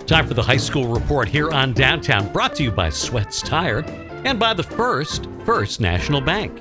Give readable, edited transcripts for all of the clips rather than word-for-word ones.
Time for the high school report here on Downtown, brought to you by Sweats Tire and by the First National Bank.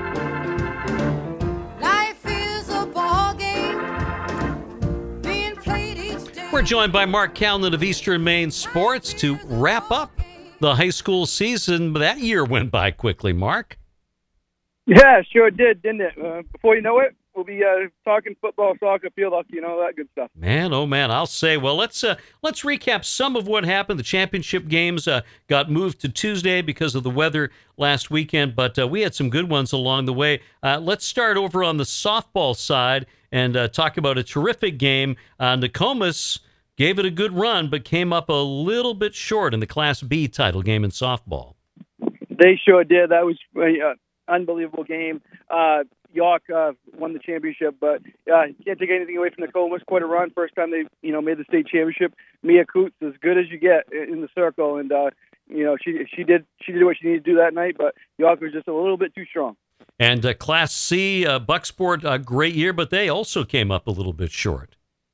Life is a ball game being played each day. We're joined by Mark Calnan of Eastern Maine Sports to wrap up the high school season. That year went by quickly, Mark. Yeah, sure did, didn't it? Before you know it, we'll be talking football, soccer, field hockey, and all that good stuff. Man, oh man, I'll say. Well, let's recap some of what happened. The championship games got moved to Tuesday because of the weather last weekend, but we had some good ones along the way. Let's start over on the softball side and talk about a terrific game. Nokomis gave it a good run, but came up a little bit short in the Class B title game in softball. They sure did. That was unbelievable game. York won the championship, but can't take anything away from Nokomis. Quite a run. First time they made the state championship. Mia Coots, as good as you get in the circle, and she did what she needed to do that night. But York was just a little bit too strong. And Class C, Bucksport, great year, but they also came up a little bit short.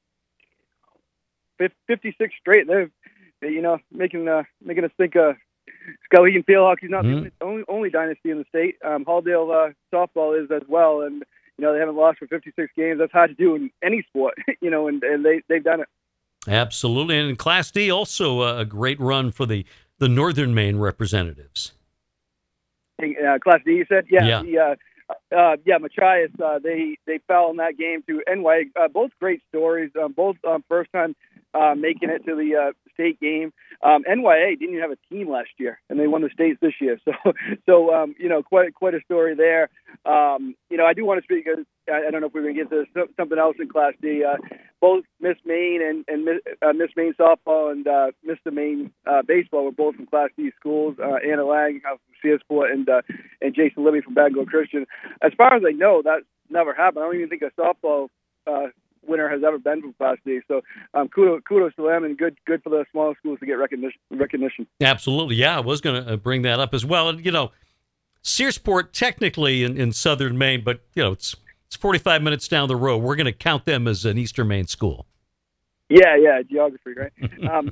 56 straight. They're making us think. Skowhegan Field Hockey's not the only dynasty in the state. Halldale softball is as well, and they haven't lost for 56 games. That's hard to do in any sport, and they've done it. Absolutely, and in Class D also a great run for the Northern Maine representatives. Class D, you said, yeah. Machias. They fell in that game to NY. Both great stories. Both first time making it to the state game. NYA didn't even have a team last year, and they won the states this year. So quite a story there. I do want to speak. I don't know if we're going to get to something else in Class D. Both Miss Maine and Miss Maine softball and Mr. Maine baseball were both from Class D schools. Anna Lang from Searsport and Jason Libby from Bangor Christian. As far as I know, that's never happened. I don't even think a softball winner has ever been from Class D. So kudos to them, and good for the smaller schools to get recognition. Absolutely, yeah. I was going to bring that up as well. And Searsport technically in southern Maine, but it's 45 minutes down the road. We're going to count them as an Eastern Maine school. Yeah, geography, right? And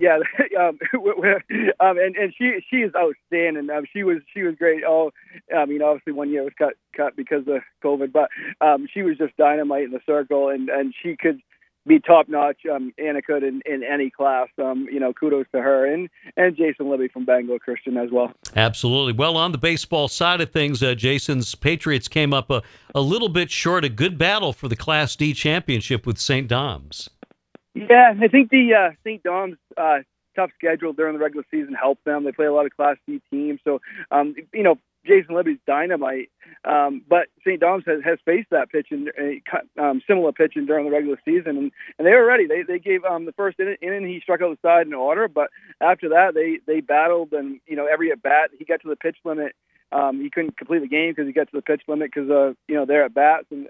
she is outstanding. She was great. Obviously 1 year was cut because of COVID, but she was just dynamite in the circle, and she could be top notch. Anna could in any class. Kudos to her and Jason Libby from Bangor Christian as well. Absolutely. Well, on the baseball side of things, Jason's Patriots came up a little bit short. A good battle for the Class D championship with St. Dom's. Yeah, I think the St. Dom's tough schedule during the regular season helped them. They play a lot of Class D teams, so Jason Libby's dynamite. But St. Dom's has faced that pitching, similar pitching during the regular season, and they were ready. They gave the first inning he struck out the side in order, but after that they battled, and every at bat he got to the pitch limit. He couldn't complete the game because he got to the pitch limit because they're at bats, and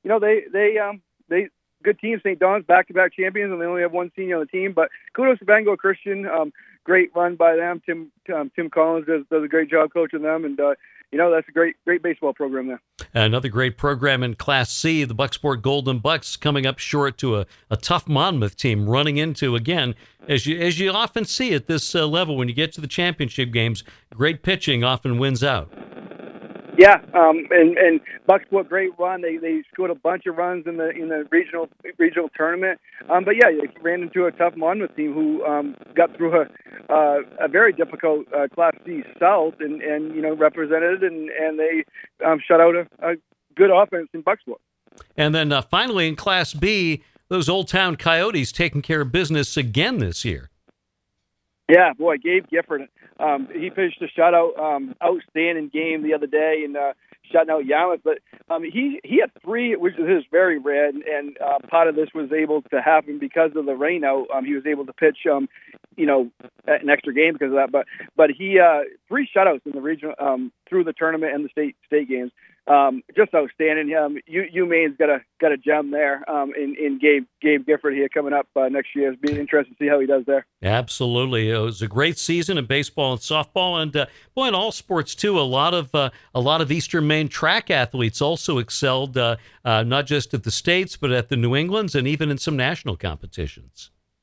they good team. St. Dom's back-to-back champions, and they only have one senior on the team. But kudos to Bangor Christian. Great run by them. Tim Collins does a great job coaching them, and that's a great baseball program there. Another great program in Class C, the Bucksport Golden Bucks, coming up short to a tough Monmouth team, running into, again, as you often see at this level when you get to the championship games, great pitching often wins out. Yeah, and Bucksport, great run. They scored a bunch of runs in the regional tournament. But yeah, they ran into a tough Monmouth team who got through a very difficult Class C South and represented and they shut out a good offense in Bucksport. And then finally in Class B, those Old Town Coyotes taking care of business again this year. Yeah, boy, Gabe Gifford, he pitched a shutout, outstanding game the other day, and shutting out Yarmouth. But he had three, which is very rare, and part of this was able to happen because of the rain out. He was able to pitch, an extra game because of that. But he three shutouts in the regional through the tournament and the state games. Just outstanding. UMaine's got a gem there in Gabe Gifford here coming up next year. It's being interesting to see how he does there. Absolutely, it was a great season in baseball and softball, and in all sports too. A lot of Eastern Maine track athletes also excelled, not just at the states but at the New Englands and even in some national competitions.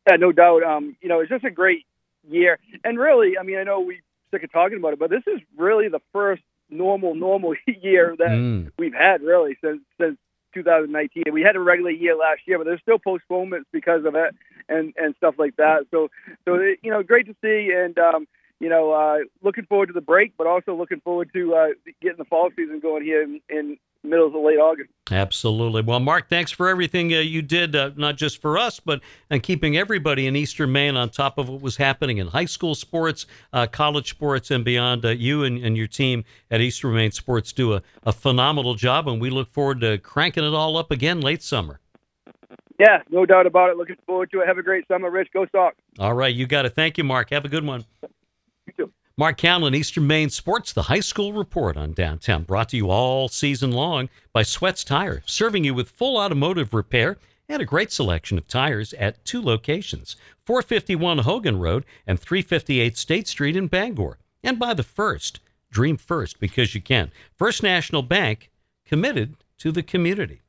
Yeah, no doubt. It's just a great year. And really, I mean, I know we sick of talking about it, but this is really the first normal year that we've had really since 2019. We had a regular year last year, but there's still postponements because of it and stuff like that. So great to see, and looking forward to the break, but also looking forward to getting the fall season going here in middle to late August. Absolutely. Well, Mark, thanks for everything you did, not just for us, but and keeping everybody in Eastern Maine on top of what was happening in high school sports, college sports, and beyond. You and your team at Eastern Maine Sports do a phenomenal job, and we look forward to cranking it all up again late summer. Yeah, no doubt about it. Looking forward to it. Have a great summer, Rich. Go Sox. All right, you got it. Thank you, Mark. Have a good one. You too. Mark Callan, Eastern Maine Sports, the high school report on downtown, brought to you all season long by Sweats Tire, serving you with full automotive repair and a great selection of tires at 2 locations, 451 Hogan Road and 358 State Street in Bangor. And by the First, dream first because you can. First National Bank, committed to the community.